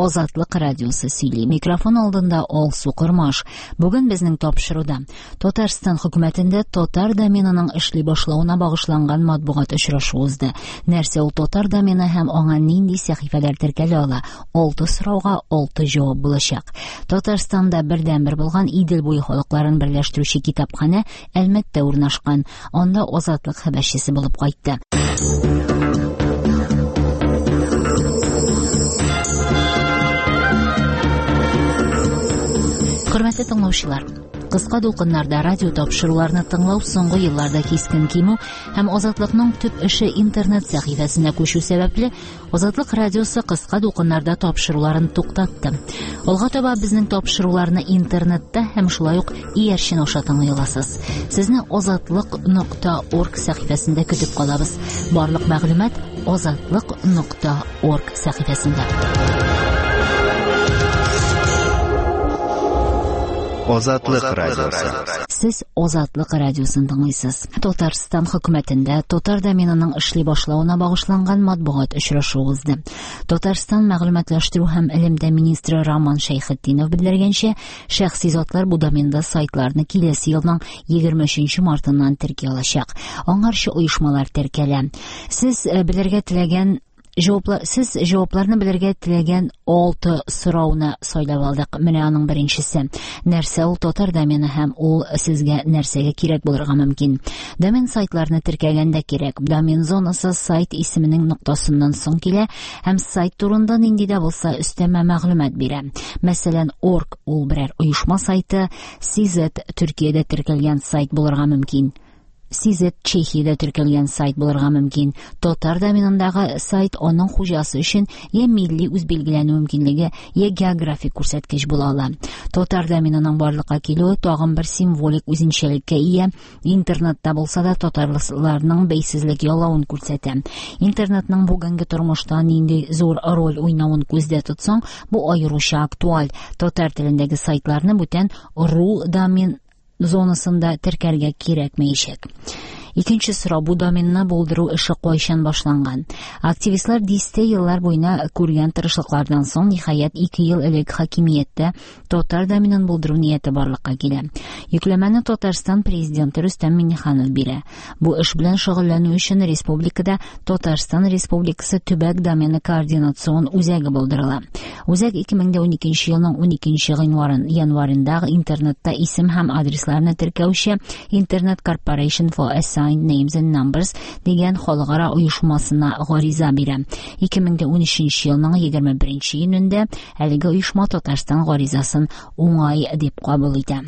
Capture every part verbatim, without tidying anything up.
Азатлык радиосы сөйли. Микрофон алдында Ол Сукырмаш. Бүген безнең тапшыруда Татарстан хөкүмәтендә татар доменының эшли башлауына багышланган матбугат очрашуы узды. Нәрсә ул татар домены һәм аңа нинди сәхифәләр теркәлә ала? Алты сорауга алты җавап булачак. Татарстанда бердән-бер булган Идел буе халыкларын берләштерүче китапханә Әлмәттә урнашкан. Анда Азатлык хәбәрчесе булып кайтты. Хөрмәтле тыңлаучылар, кыска дулкыннарда радио тапшыруларны тыңлау соңгы елларда кискен кимү һәм Азатлыкның төп эше интернет сәхифәсенә күчү сәбәпле Азатлык радиосы кыска дулкыннарда тапшыруларын туктатты. Алга таба безнең тапшыруларны интернетта һәм шулай ук иярчен аша тыңлый аласыз. Сезне азатлык нокта орг сәхифәсендә көтеп калабыз. Барлык мәгълүмат азатлык нокта орг сәхифәсендә. Азатлык радиосы. Сез Азатлык радиосын тыңлыйсыз. Татарстан хөкүмәтендә татар доменының эшли башлауына багышланган матбугат очрашуы узды. Татарстан мәгълүматлаштыру һәм элемдә министры Роман Шәйхетдинов белдергәнчә, шәхси затлар бу доменда сайтларны киләсе елның егерме өченче мартыннан терки алачак. Аңарчы оешмалар теркәлә. Сез белергә теләгән Җаваплар, сез җавапларны белергә теләгән алты сорауны сайлап алдык. Менә аның беренчесе. Нәрсә ул татар домены һәм ул сезгә нәрсәгә кирәк булырга мөмкин? Домен сайтларны теркәгәндә кирәк. Домен зонасы сайт исеменең ноктасыннан соң килә һәм сайт турында нинди дә булса өстәмә мәгълүмат бирә. Мәсәлән, org ул берәр оешма сайты, Сизет Төркиядә теркәлгән сайт булырга мөмкин. Сизет Чехиядә теркәлгән сайт булырга мөмкин. Татар доменындагы сайт аның хуҗасы өчен я милли үз билгеләнү мөмкинлеге, я географик күрсәткеч була ала. Татар доменының барлыкка килүе тагын бер символик үзенчәлеккә ия. Интернетта булса да татарларның бәйсезлек ялавын күрсәтә. Интернетның бүгенге тормышта нинди зур роль уйнавын күздә тотсаң, бу аеруча актуаль. Татар телендәге сайтларны бүтән ру домен зонасында теркәргә кирәкмәячәк. Икенче сорау, бу доменны булдыру эше кайчан башланган? Активистлар дистә еллар буена күргән тырышлыклардан соң ниһаять ике ел элек хакимияттә татар доменын булдыру нияте барлыкка килә. Йөкләмәне Татарстан президенты Рөстәм Миңнеханов бирә. Бу эш белән шөгыльләнү өчен республикада Татарстан Республикасы төбәк домены координацион үзәге булдырыла. Үзәк ике мең уникенче елның уникенче январында интернетта исем һәм адресларны теркәүче Internet Corporation for Assigned Names and Numbers дигән халыкара оешмасына гариза бирә. ике мең унөченче елның егерме беренче июнендә әлеге оешма Татарстан гаризасын уңай дип кабул итә.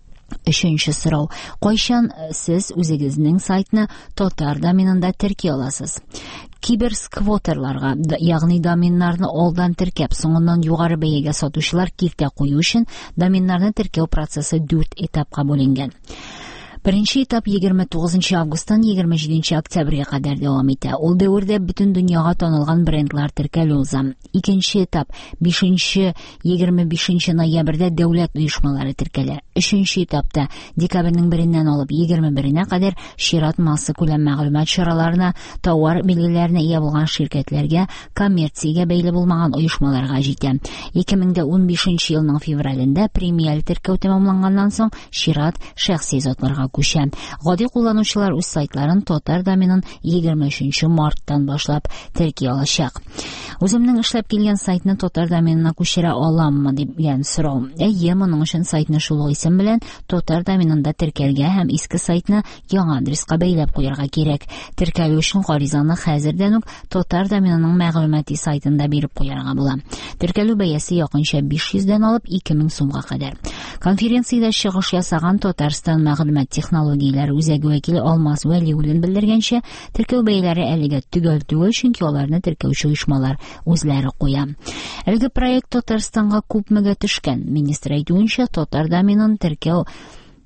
Өченче сорау. Кайчан сез үзегезнең сайтны татар доменында терки аласыз? Киберсквотерларга, ягъни доменнарны алдан теркәп, соңыннан югары бәягә сатучылар киртә кую өчен доменнарны теркәү процессы дүрт этапка бүленгән. Беренче этап егерме тугызынчы августтан егерме җиденче октябрьгә кадәр дәвам итә. Ул дәвердә бөтен дөньяга танылган брендлар теркәлү уза. Икенче этап бишенче егерме бишенче ноябрьдә дәүләт оешмалары теркәлә. Өченче этапта декабрьнең береннән алып егерме беренә кадәр чират масса күләм мәгълүмат чараларына, товар билгеләренә ия булган ширкәтләргә, коммерциягә бәйле булмаган оешмаларга җитә. ике мең унбишенче елның февралендә премиаль теркәү тәмамланганнан соң чират шәхси затларга күчә. Гади кулланучылар үз сайтларын татар доменын егерме өченче марттан башлап терки алачак. Үземнең эшләп килгән сайтны татар доменына күчерә аламмы дигән сорау. Әйе, моның өчен сайтны шул исем белән татар доменында теркәргә һәм иске сайтны яңа адреска бәйләп куярга кирәк. Теркәлү өчен гаризаны хәзердән үк татар доменының мәгълүмати сайтында биреп куярга була. Теркәлү бәясе якынча биш йөздән алып ике мең сумга кадәр. Конференциядә чыгыш ясаган Татарстан мәгълүмат технологияләре үзәге вәкиле Алмаз Вәлиуллин белдергәнчә, теркәү бәяләре әлегә төгәл түгел, чөнки аларны теркәүче оешмалар үзләре куя. Әлеге проект Татарстанга күпмегә төшкән. Министр әйтүенчә, татар доменын теркәү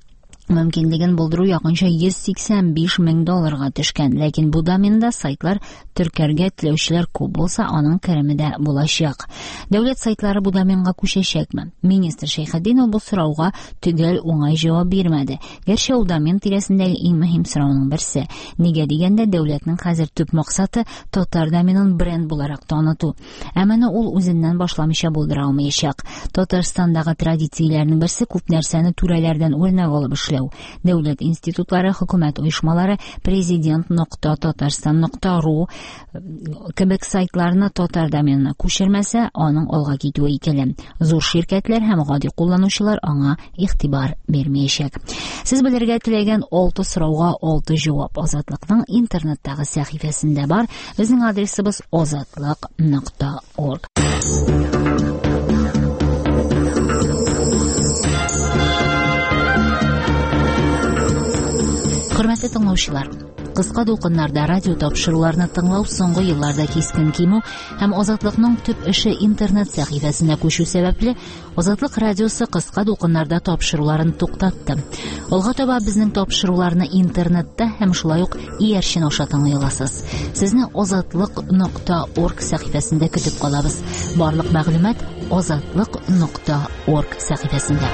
мөмкинлеген булдыру якынча йөз сиксән биш мең долларга төшкән, ләкин бу доменда сайтлар теркәргә теләүчеләр күп булса, аның кереме дә булачак. Дәүләт сайтлары бу доменга күчәчәкме? Министр Шәйхетдинов бу сорауга төгәл уңай җавап бирмәде. Гәрчә ул домен тирәсендәге иң мөһим сорауның берсе. Нигә дигәндә, дәүләтнең хәзер төп максаты татар доменын бренд буларак таныту. Ә моны ул үзеннән башламыйча булдыра алмаячак. Татарстандагы традицияләрнең берсе күп нәрсәне түрәләрдән үрнәк алып эшләү. Дәүләт институтлары, хөкүмәт оешмалары, президент нокта татарстан нокта ру кебек сайтларны татар доменына күчермәсә, аның алга китүе икеле. Зур ширкәтләр һәм гади кулланучылар аңа игътибар бирмәячәк. Сез белергә теләгән алты сорауга алты җавап Азатлыкның интернеттагы сәхифәсендә бар. Безнең адресыбыз азатлык нокта орг. Хөрмәтле тыңлаучылар, кыска дулкыннарда радио тапшыруларны тыңлау соңгы елларда кискен кимү һәм Азатлыкның төп эше интернет сәхифәсенә күчү сәбәпле Азатлык радиосы кыска дулкыннарда тапшыруларын туктатты. Алга таба безнең тапшыруларны интернетта һәм шулай ук иярчен аша тыңлый аласыз. Сезне азатлык нокта орг сәхифәсендә көтеп калабыз. Барлык мәгълүмат азатлык нокта орг сәхифәсендә.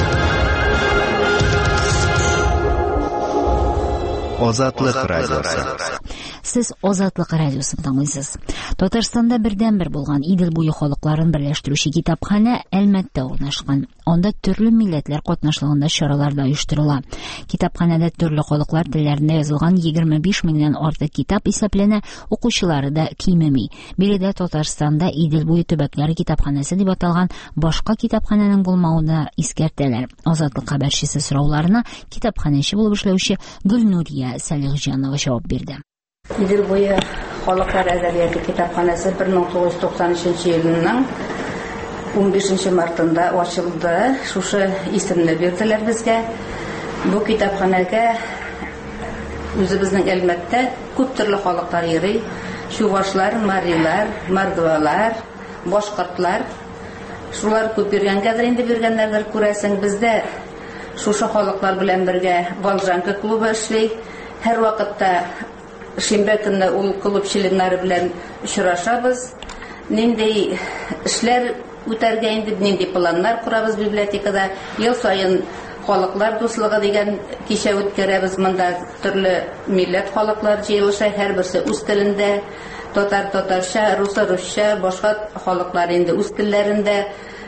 Азатлык радиосы. Сез Азатлык радиосын тыңлыйсыз. Татарстанда бердән-бер булган Идел буе халыкларын берләштерүче китапханә Әлмәттә урнашкан. Анда төрле милләтләр катнашлыгында чаралар да оештырыла. Китапханәдә төрле халыклар телләрендә язылган егерме биш меңнән артык китап исәпләнә, укучылары да кимеми. Биредә Татарстанда Идел буе төбәкләре китапханәсе дип аталган башка китапханәнең булмавына искәртәләр. Азатлык хәбәрчесе сорауларына китапханәче булып эшләүче Гөлнурия Салихҗанова җавап бирде. Идел буе халыклар әдәбияты китапханәсе бер мең тугыз йөз туксан өченче елның он бишенче мартында ачылды. Шушы исемне бирделәр безгә. Бу китапханәгә үзебезнең Әлмәттә күп төрле халыклар йөри. Чуашлар, марилар, мордвалар, башкортлар. Шулар күп йөргәнгәдер инде биргәннәрдер күрәсең. Бездә шушы халыклар белән бергә Волжанка клубы эшли. Һәр вакытта шимбә көнне ул клуб членнары белән очрашабыз. Нинди эшләр үтәргә инде, нинди планнар корабыз библиотекада. Ел саен халыклар дуслыгы дигән кичә үткәрәбез. Монда төрле милләт халыклар җыелыша, һәрберсе үз телендә, татар татарча, рус русча, башка халыклар инде үз телләрендә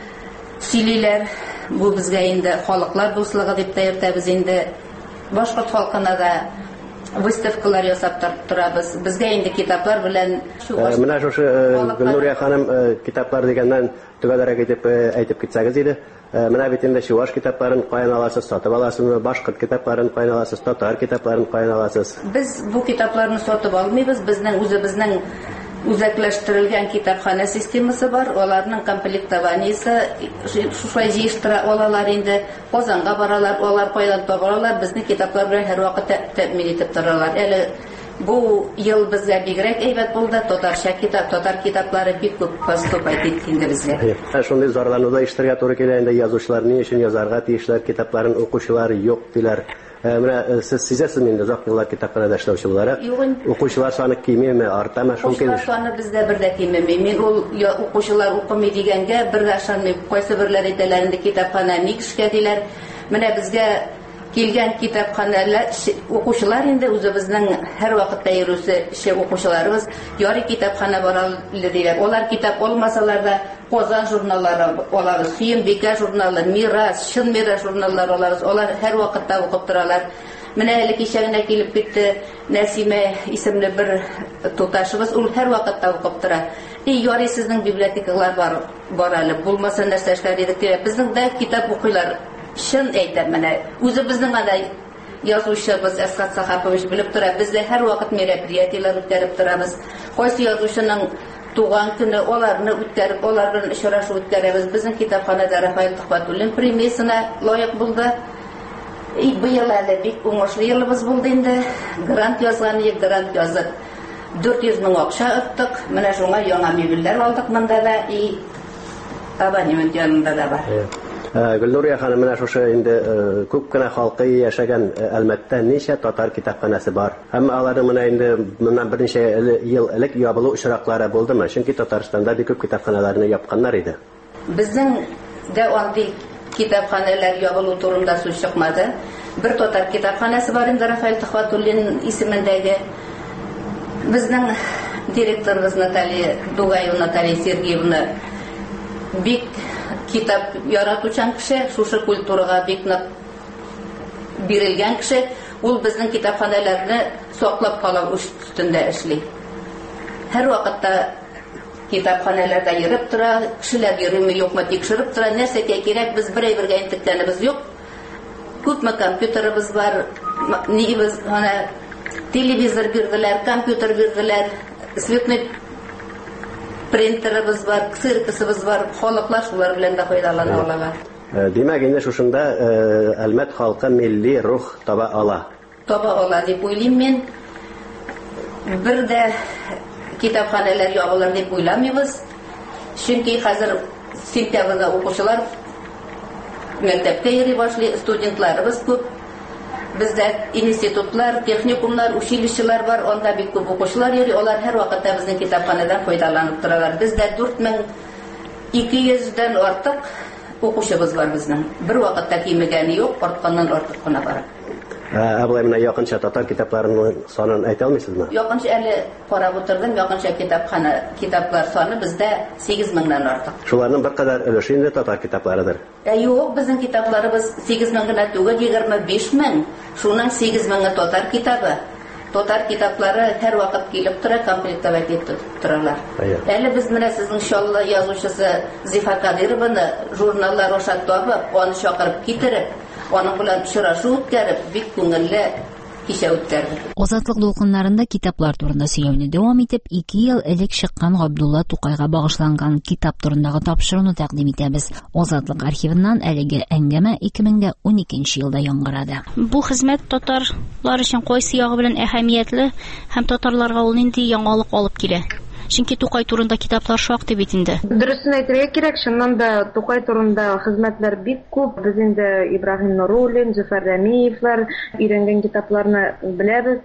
сөйлиләр. Бу безгә инде халыклар дуслыгы дип тә йөртәбез инде. Башкорт халкына да выставкалар ясап торабыз. Безгә инде китаплар белән менә шушы Гөлнурия ханым китаплар дигәннән төгәлрәк итеп әйтеп китсәгез иде. Менә бит инде чуаш китапларын каян аласыз, сатып аласызмы, башкорт китапларын каян аласыз, татар китапларын каян аласыз? Без бу китапларны сатып алмыйбыз. Безнең үзебезнең үзәкләштерелгән китапханә системасы бар. Аларның комплектованиесе шулай җыештыра алалар инде. Казанга баралар, алар кайдан табалар, безнең китаплар белән һәр вакыт тәэмин итеп торалар. Әле бу ел безгә бигрәк әйбәт булды. Татарча китап, татар китаплары бик күп поступать итте инде безгә. Шундый зарлануда ишетергә туры килә инде. Язучылар ни өчен язарга тиешләр китапларын укучылар юк диләр. Менә сез сизәсезме инде озак еллар китапханәдә эшләүче буларак? Укучылар саны кимеме, артамы, шул килеш? Укучылар саны бездә бер дә кимеми. Мин ул укучылар укымый дигәнгә бер дә ышанмыйм. Кайсы берләр әйтәләр инде китапханә ник эшкә диләр. Менә безгә килгән китапханәләр укучылар инде үзебезнең һәр вакытта йөрүче укучыларыбыз ярый китапханә баралар диләр. Алар китап алмасалар да Казан журналлары алабыз, Сөембикә журналы, Мирас, Чын Мирас журналлары алабыз. Алар һәр вакытта укып торалар. Менә әле кичә генә килеп китте Нәсимә исемле бер туташыбыз, ул һәр вакытта укып тора. И ярый сезнең библиотекалар бар, бар әле. Булмаса нәрсә эшләр идек дип. Безнең дә китап укыйлар. Чын әйтәм, менә үзебезнең анда язучыбыз Әсгать Сахапович белеп тора. Бездә һәр вакыт мероприятиеләр үткәреп торабыз. Кайсы язучының туган көне аларны үткәреп, алар белән очрашу үткәрәбез. Безнең китапханәдә Рафаил Төхфәтуллин премиясына лаек булды. И быел әле бик уңышлы елыбыз булды инде. Грант язган, грант язып дүрт йөз мең акча оттык. Менә шуңа яңа мебельләр алдык монда да, и абонемент янында да бар. Гөлнурия ханым, менә шушы инде күп кенә халкы яшәгән Әлмәттә ничә татар китапханәсе бар? Һәм аларның менә инде моннан берничә ел элек ябылу очраклары булдымы? Чөнки Татарстанда бик күп китапханаларны япканнар иде. Безнең дә андый китапханәләр ябылу турында сүз чыкмады. Бер татар китапханәсе бар инде, Рафаэль Төхвәтуллин исемендәге. Безнең директорыбыз Наталья Дугаева Наталья Сергеевна бик китап яратучан кеше, шушы культурага бик нык бирелгән кеше, ул безнең китапханәләрне саклап калу өстендә эшли. Һәр вакытта китапханәләрдә йөреп тора, кешеләр йөрүме юкмы тикшереп тора, нәрсәгә кирәк, без берәй бергә интеккәнебез юк. Күпме компьютерыбыз бар, нибез ана телевизор бирделәр, компьютер бирделәр, цветной принтерыбыз бар, ксеркасыбыз бар, халыклар шулар белән дә файдалана алалар. Димәк, инде шушында Әлмәт халкы милли рух таба ала. Таба ала дип уйлыйм мин. Бер дә китапханәләр ябылыр дип уйламыйбыз. Чөнки хәзер сентябрьдә укучылар мәктәпкә йөри башлый, студентларыбыз күп. Бездә институтлар, техникумнар, училищелар бар, анда бик күп укучылар йөри, алар һәр вакытта безнең китапханәдән файдаланып торалар. Бездә дүрт мең ике йөздән артык укучыбыз бар безнең. Бер вакытта кимегәне юк, артканнан артык кына бар. Абылай, менә якынча татар китапларының санын әйтә алмыйсызмы? Якынча әле карап утырдым, якынча китапхана китаплар саны бездә сигез меңнән артык. Шуларның бер кадәр өлеше инде татар китапларыдыр. Ә юк, безнең китапларыбыз сигез мең генә түгел, егерме биш мең. Шуның сигез меңе татар китабы. Татар китаплары һәр вакыт килеп тора, комплектовать итеп торалар. Әле без менә сезнең иншалла язучысы Зифа Кадырованы журналлар аша табып, аны чакырып китереп, аның белән очрашу үткәреп, бик күңелле кичә үткәрдек. Азатлык дулкыннарында китаплар турында сөйләүне дәвам итеп, ике ел элек чыккан Габдулла Тукайга багышланган китап турындагы тапшыруны тәкъдим итәбез. Азатлык архивыннан әлеге әңгәмә ике мең уникенче елда яңгырады. Бу хезмәт татарлар өчен кайсы ягы белән әһәмиятле һәм татарларга ул нинди яңалык алып килә? Чөнки Тукай турында китаплар шактый бит инде. Дөресен әйтергә кирәк, шуннан да Тукай турында хезмәтләр бик күп. Без инде Ибраһим Нуруллин, Зөфәр Рәмиевләр өйрәнгән китапларны беләбез.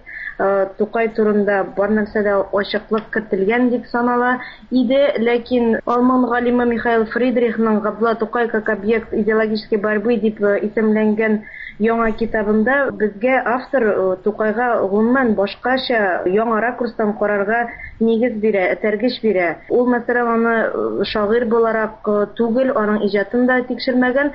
Тукай турында бар нәрсәдә ачыклык көтелгән дип санала иде, ләкин Алман галиме Михаил Фридрихның Габдулла Тукай как объект идеологической борьбы дип исемләнгән яңа китабында безгә автор Тукайга гомумән башкача яңа ракурстан карарга нигез бирә, тәргеш бирә. Ул мәсәлән аны шагыйрь буларак түгел, аның иҗатын да тикшермәгән,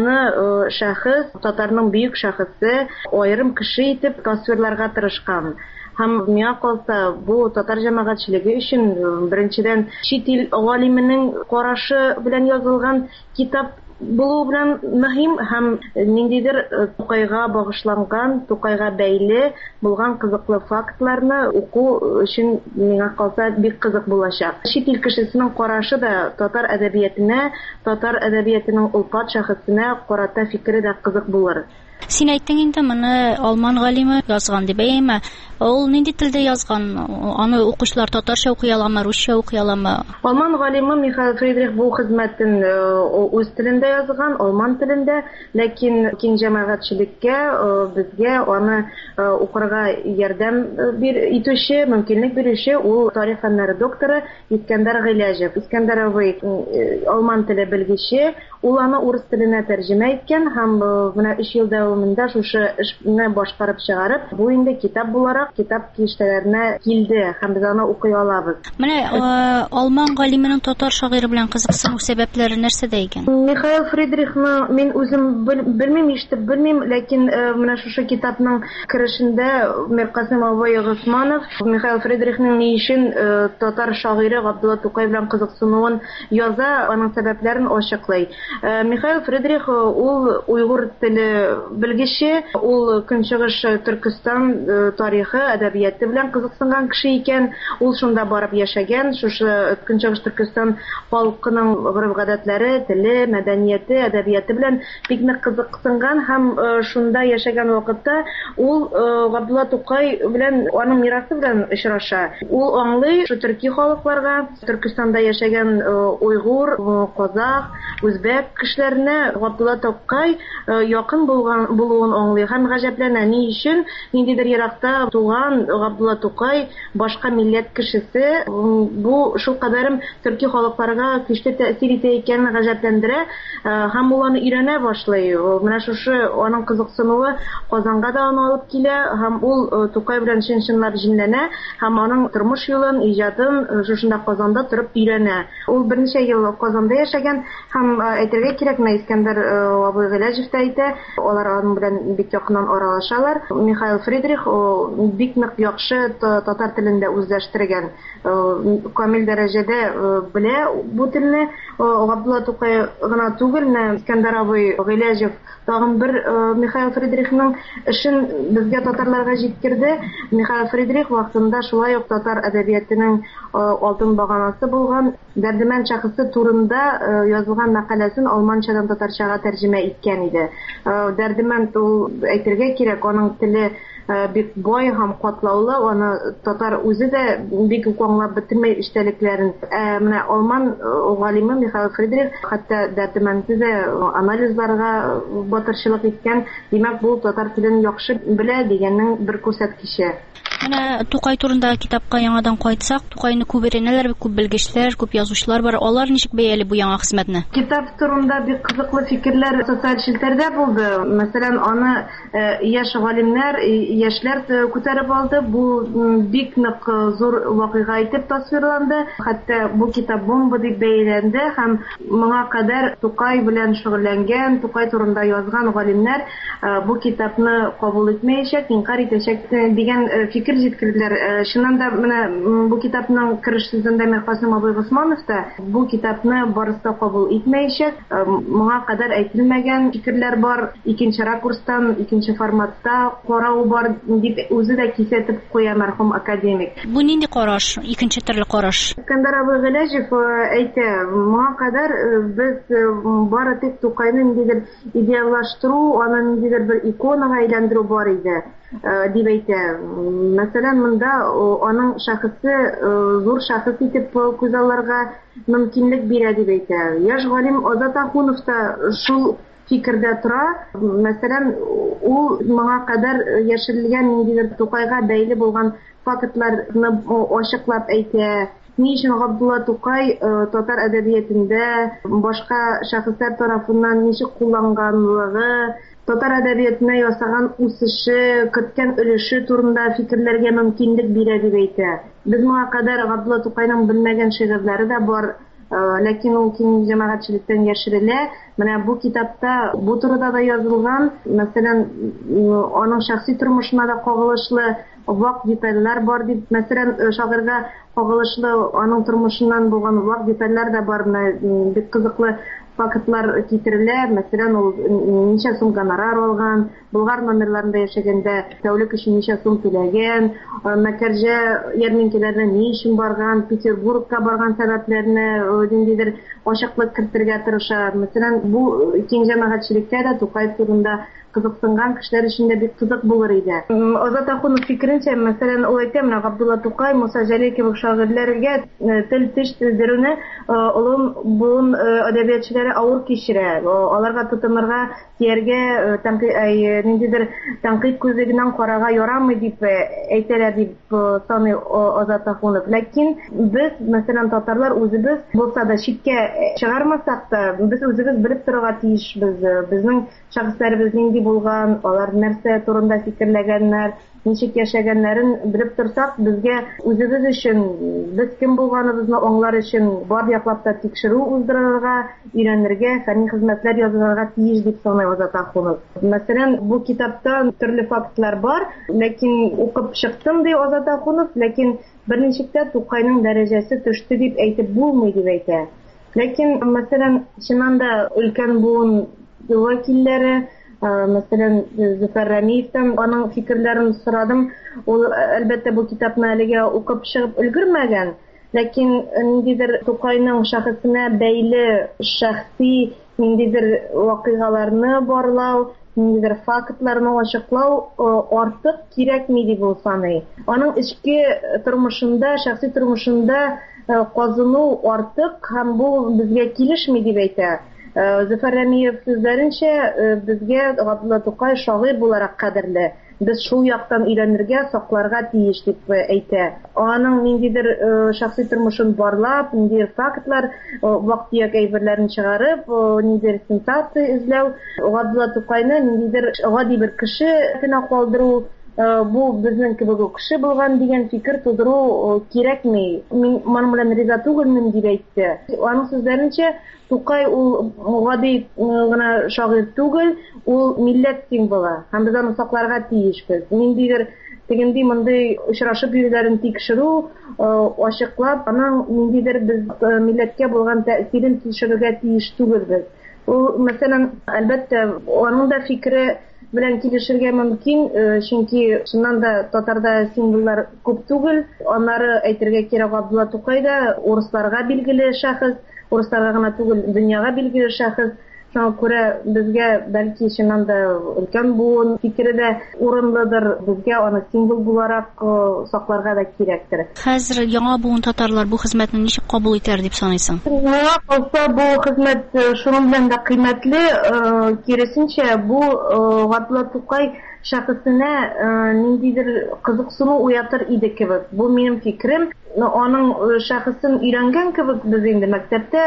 аны шәхес, татарның бөек шәхесе, аерым кеше итеп тасвирларга тырышкан. Һәм миңа калса, бу татар җәмәгатьчелеге өчен беренчедән чит ил галименең карашы белән язылган китап булу белән мөһим һәм ниндидер Тукайга багышланган, Тукайга бәйле булган кызыклы фактларны уку өчен миңа калса бик кызык булачак. Чит ил кешесенең карашы да татар әдәбиятына, татар әдәбиятының улпат шәхесенә карата фикере дә кызык булыр. Син әйттең инде, моны Алман галиме язган дип әйме. Ул нинди телдә язган? Аны укучылар татарча укый аламы, русча укый аламы? Алман галиме Михаил Фридрих бу хезмәтен үз телендә язган, алман телендә, ләкин киң җәмәгатьчелеккә, безгә аны укырга ярдәм бир итүче, мөмкинлек бирүче ул тарих фәннәре докторы Искәндәр Гыйләҗев. Искәндәровый алман теле белгече, ул аны урыс теленә тәрҗемә иткән һәм менә өч ел дәвамында шушы эшне башкарып чыгарып, бу инде китап буларак китап киштәләренә килде һәм без аны укый алабыз. Менә алман галименең татар шагыйре белән кызыксыну сәбәпләре нәрсәдә икән? Михаил Фридрихны мин үзем белмим, ишетеп белмим, ләкин менә шушы китапның керешендә Миркасым абый Госманов Михаил Фридрихның ни өчен татар шагыйре Габдулла Тукай белән кызыксынуын яза, аның сәбәпләрен ачыклый. Михаил Фридрих ул уйгыр теле белгече, ул Көнчыгыш Төркстан тарихы, әдәбияты белән кызыксынган кеше икән. Ул шунда барып яшәгән, шушы Көнчыгыш Төркстан халкының гырыф-гадәтләре, теле, мәдәнияте, әдәбияты белән бик нык кызыксынган һәм шунда яшәгән вакытта ул Габдулла Тукай белән, аның мирасы белән очраша. Ул аңлый шу төрки халыкларга, Төркстанда яшәгән уйгыр, казах, үзбәк кешеләренә Габдулла Тукай якын булган булуын аңлый һәм гаҗәпләнә. Ни өчен ниндидер еракта туган Габдулла Тукай башка милләт кешесе бу шул кадәрем төрки халыкларга көчле тәэсир итә икәнен гаҗәпләндерә һәм ул аны өйрәнә башлый. Менә шушы аның кызыксынуы Казанга да аны алып килә һәм ул Тукай белән чын-чынлап җинләнә һәм аның тормыш юлын, иҗатын шушында Казанда торып өйрәнә. Ул берничә ел Казанда яшәгән һәм әйтергә кирәк, Искәндәр абый Гыйләҗев тә әйтә, алар аның белән бик якыннан аралашалар. Михаил Фридрих бик нык яхшы татар телендә үзләштергән, камил дәрәҗәдә белә бу телне. Габдулла Тукай гына түгел, Искәндәр абый Гыйләҗев тагын бер Михаил Фридрихның эшен безгә татарларга җиткерде. Михаил Фридрих вакытында шулай ук татар әдәбиятының алтын баганасы булган Дәрдемән шәхесе турында язылган мәкаләсен алманчадан татарчага тәрҗемә иткән иде. Дәрдемән ул әйтергә кирәк, аның теле бик бай һәм катлаулы, аны татар үзе дә бик үк аңлап бетермәй эчтәлекләрен. Менә алман галиме Михаил Фридрих хәтта Дәрдемәнне дә анализларга батырчылык иткән. Димәк, бу татар телен яхшы белә дигәннең бер күрсәткече. Менә Тукай турында китапка яңадан кайтсак, Тукайны күп өйрәнәләр, күп белгечләр, күп язучылар бар. Алар ничек бәяле бу яңа хезмәтне? Китап турында бик кызыклы фикерләр социаль челтәрдә булды. Мәсәлән, аны яшь галимнәр, яшьләр күтәреп алды. Бу бик нык зур вакыйга итеп тасвирланды. Хәтта бу китап бомба дип бәяләнде һәм моңа кадәр Тукай белән шөгыльләнгән, Тукай турында язган галимнәр бу китапны кабул итмәячәк, инкар итәчәк дигән фикер җиткерделәр. Шуннан да менә бу китапның кириш сүзендә Миркасым абый Госманов та бу китапны барысы кабул итмәячәк. Моңа кадәр әйтелмәгән фикерләр бар. Икенче ракурстан, икенче форматта карау бар дип үзе дә кисәтеп куя мәрхүм академик. Бу нинди караш? Икенче төрле караш. Искәндәр абый Гыйләҗев әйтә, моңа кадәр без бары тик Тукайны ниндидер идеаллаштыру, аны ниндидер бер иконага әйләндерү бар иде дип әйтә. Мәсәлән, монда аның шәхесе зур шәхес итеп күз алырга мөмкинлек бирә дип әйтә. Яшь галим Азат Ахунов та шул фикердә тора. Мәсәлән, ул моңа кадәр яшерелгән ниндидер Тукайга бәйле булган фактларны ачыклап әйтә. Ни өчен Габдулла Тукай татар әдәбиятында башка шәхесләр тарафыннан ничек кулланганлыгы, татар әдәбиятына ясаган үсеше, көткән өлеше турында фикерләргә мөмкинлек бирә дип әйтә. Без моңа кадәр Габдулла Тукайның белмәгән шигырьләре дә бар, ләкин ул киң җәмәгатьчелектән яшерелә. Менә бу китапта бу турыда да язылган. Мәсәлән, аның шәхси тормышына да кагылышлы вак детальләр бар дип, мәсәлән, шагыйрьгә кагылышлы аның тормышыннан булган вак детальләр дә бар. Бик кызыклы фактлар китерелә. Мәсәлән, ул ничә сум гонорар алган, Болгар номерларында яшәгәндә тәүлек өчен ничә сум түләгән, Мәкәрҗә ярминкәләренә ни өчен барган, Петербургка барган сәбәпләрне ниндидер ачыклык кертергә тырыша. Мәсәлән, бу киң җәмәгатьчелектә дә Тукай турында кызыксынган кешеләр өчен дә бик кызык булыр иде. Азат Ахунов фикеренчә, мәсәлән, ул әйтә, менә Габдулла Тукай, Муса Җәлил кебек шагыйрьләргә тел теш тездерүне улын буын әдәбиятчылары авыр кичерә. Аларга тотынырга, тияргә, ниндидер тәнкыйть күзлегеннән карарга ярамый дип әйтәләр дип саный Азат Ахунов. Ләкин без, мәсәлән, татарлар үзебез булса да читкә чыгармасак та, без үзебез белеп торырга тиешбез. Безнең шәхесләребез нинди булган, алар нәрсә турында фикерләгәннәр, ничек яшәгәннәрен белеп торсак, безгә үзебез өчен, без кем булганыбызны аңлар өчен бар яклап та тикшерү уздырырга, өйрәнергә, фәнни хезмәтләр язарга тиеш дип саный Азат Ахунов. Мәсәлән, бу китапта төрле фактлар бар, ләкин укып чыктым ди Азат Ахунов, ләкин берничек тә Тукайның дәрәҗәсе төште дип әйтеп булмый дип әйтә. Ләкин, мәсәлән, чыннан да өлкән буын вәкилләре, мәсәлән, Зөфәр Рәмиевтән аның фикерләрен сорадым. Ул, әлбәттә, бу китапны әлегә укып чыгып өлгермәгән, ләкин ниндидер Тукайның шәхесенә бәйле шәхси ниндидер вакыйгаларны барлау, ниндидер фактларны ачыклау артык кирәкми дип ул саный. Аның эчке тормышында, шәхси тормышында казыну артык һәм бу безгә килешми дип әйтә. Зөфәр Рәмиев сүзләренчә, безгә Габдулла Тукай шагыйрь буларак кадерле. Без шул яктан өйрәнергә, сакларга тиеш дип әйтә. Аның ниндидер шәхси тормышын барлап, ниндидер фактлар, вак-төяк әйберләрен чыгарып, ниндидер сенсация эзләү, Габдулла Тукайны ниндидер гади бер кеше генә калдыру, бу безнең кебек кеше булган дигән фикер тудыру кирәкми. Мин моның белән риза түгелмен дип әйтте. Аның сүзләренчә, Тукай ул гади гына шагыйрь түгел, ул милләт символы. Һәм без аны сакларга тиешбез. Ниндидер тегенди мондый очрашып йөрүләрен тикшерү, ачыклап, аның ниндидер без милләткә булган тәэсирен тикшерергә тиеш түгелбез. Ул, мәсәлән, әлбәттә, аның да фикере белән килешергә мөмкин, чөнки шуннан да татарда символлар күп түгел. Аннары әйтергә кирәк, Габдулла Тукай да урысларга билгеле шәхес, урысларга гына түгел, дөньяга билгеле шәхес. Шуңа күрә безгә бәлки чыннан да өлкән буын фикере дә урынлыдыр. Безгә аны символ буларак сакларга да кирәктер. Хәзер яңа буын татарлар бу хезмәтне ничек кабул итәр дип саныйсың? Миңа калса, бу хезмәт шуның белән дә кыйммәтле. Киресенчә, бу Габдулла Тукай шәхесенә ниндидер кызыксыну уятыр иде кебек. Бу минем фикерем. Аның шәхесен өйрәнгән кебек без инде мәктәптә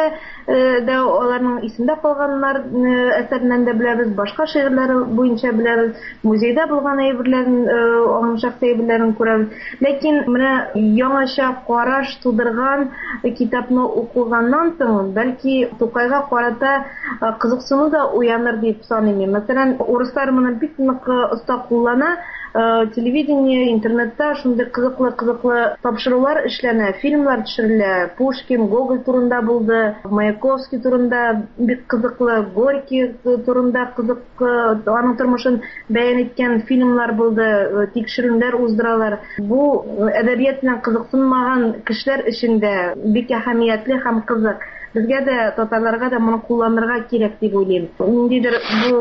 дә аларның исемдә калганнар әсәреннән дә беләбез, башка шигырьләре буенча беләбез, музейда булган әйберләрен, аның шәхси әйберләрен күрәбез. Ләкин менә яңача караш тудырган китапны укыганнан соң, бәлки Тукайга карата кызыксыну да уяныр дип саныйм. Мәсәлән, урыслар моны бик нык оста куллана. Телевидение, интернетта шундый кызыклы-кызыклы тапшырулар эшләнә, фильмлар төшерелә. Пушкин, Гоголь турында булды, Маяковский турында бик кызыклы, Горький турында кызыклы, аның тормышын бәян иткән фильмлар булды, тикшерүләр уздыралар. Бу әдәбият белән кызыксынмаган кешеләр өчен дә бик әһәмиятле һәм кызык. Безгә дә, татарларга да моны кулланырга кирәк дип уйлыйм. Ниндидер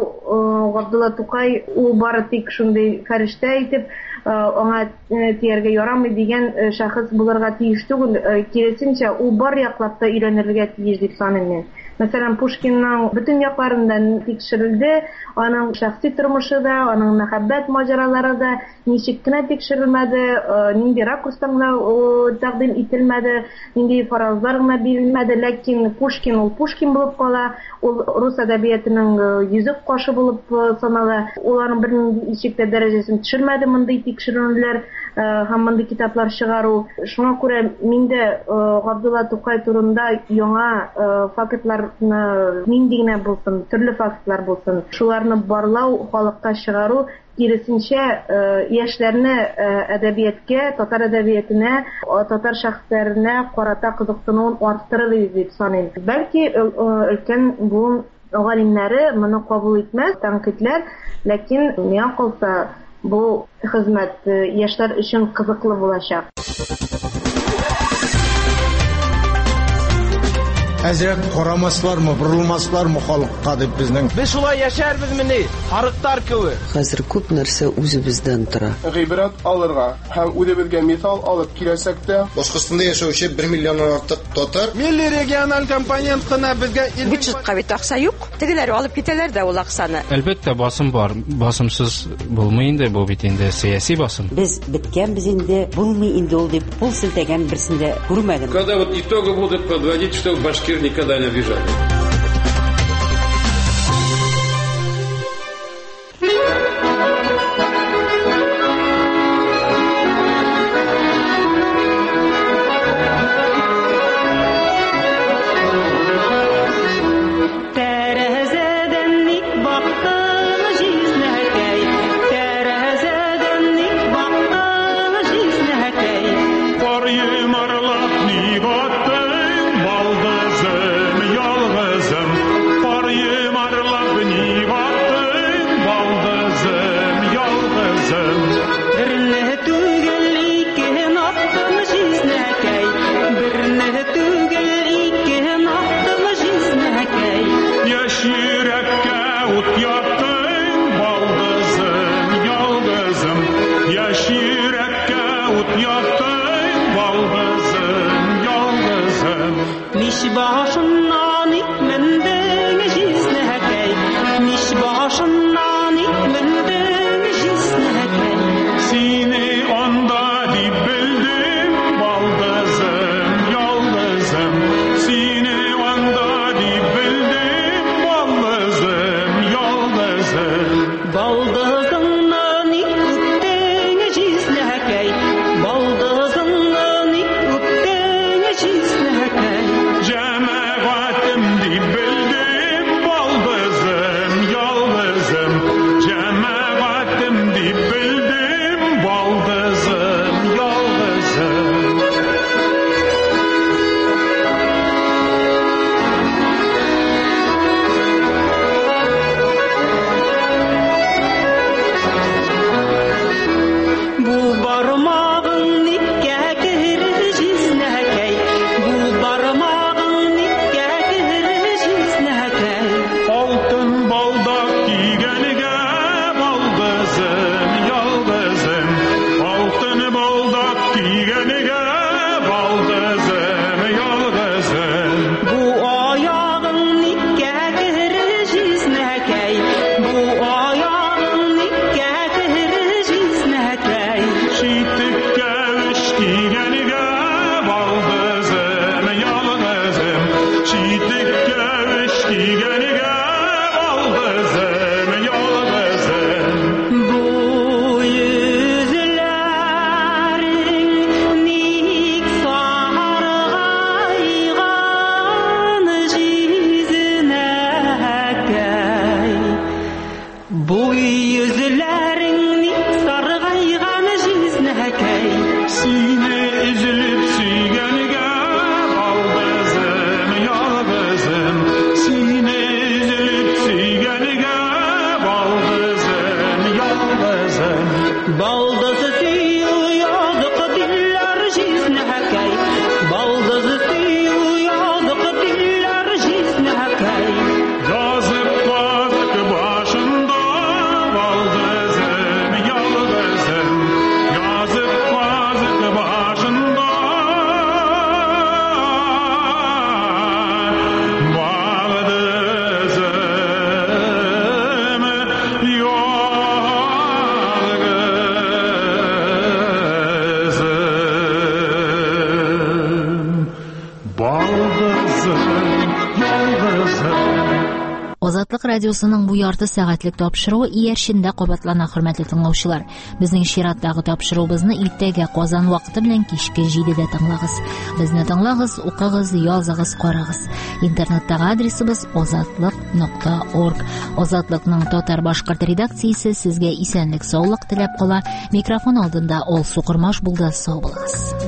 бу Габдулла Тукай ул бары тик шундый фәрештә итеп, аңа тияргә ярамый дигән шәхес булырга тиеш түгел. Киресенчә, ул бар яклап та өйрәнергә тиеш дип саныйм мин. Мәсәлән, Пушкинның бөтен якларында тикшерелде, аның шәхси тормышы да, аның мәхәббәт маҗаралары да ничек кенә тикшерелмәде, нинди ракурстан да тәкъдим ителмәде, нинди фаразлар гына бирелмәде, ләкин Пушкин ул Пушкин булып кала, ул рус әдәбиятының йөзек кашы булып санала. Ул аның берничек тә дәрәҗәсен төшермәде мондый тикшерүләр һәм мондый китаплар чыгару. Шуңа күрә миндә Габдулла Тукай турында яңа фактлар нинди генә булсын, төрле фактлар булсын, шуларны барлау, халыкка чыгару, киресенчә яшьләрне әдәбияткә, татар әдәбиятенә, татар шәхесләренә карата кызыксынуын арттырыр дип саныйм. Бәлки өлкән буын галимнәре моны кабул итмәс, тәнкыйтьләр, ләкин миңа калса, бу хезмәт яшьләр өчен кызыклы булачак. Әзрәк карамаслармы, борылмаслармы халыкка дип безнең. Без шулай яшәрбезмени, харыктар кебек. Хәзер күп нәрсә үзебездән тора. Гыйбрәт алырга һәм үзебезгә мисал алып киләсәк тә, Башкортстанда яшәүче бер миллионнан артык татар. Милли региональ компонент кына безгә бюджетка бит акча юк. Тегеләр алып китәләр дә ул акчаны. Әлбәттә басым бар. Басымсыз булмый инде бу бит инде сиясәт басым. Без биткәнбез инде, булмый инде ул дип кул селтәгән берсендә күрмәдем. Когда вот итоги будут подводить, что башкир никогда не обижали. Başımdan itmenden Азатлык радиосының бу ярты сәгатьлек тапшыруы ияршендә кабатлана, хөрмәтле тыңлаучылар. Безнең чираттагы тапшыруыбызны иртәгә Казан вакыты белән кичке җидедә тыңлагыз. Безне тыңлагыз, укыгыз, языгыз, карагыз. Интернеттагы адресыбыз азатлык нокта орг. Азатлыкның татар-башкорт редакциясе сезгә исәнлек, саулык теләп кала. Микрофон алдында Ол Сукырмаш булды. Сау булыгыз.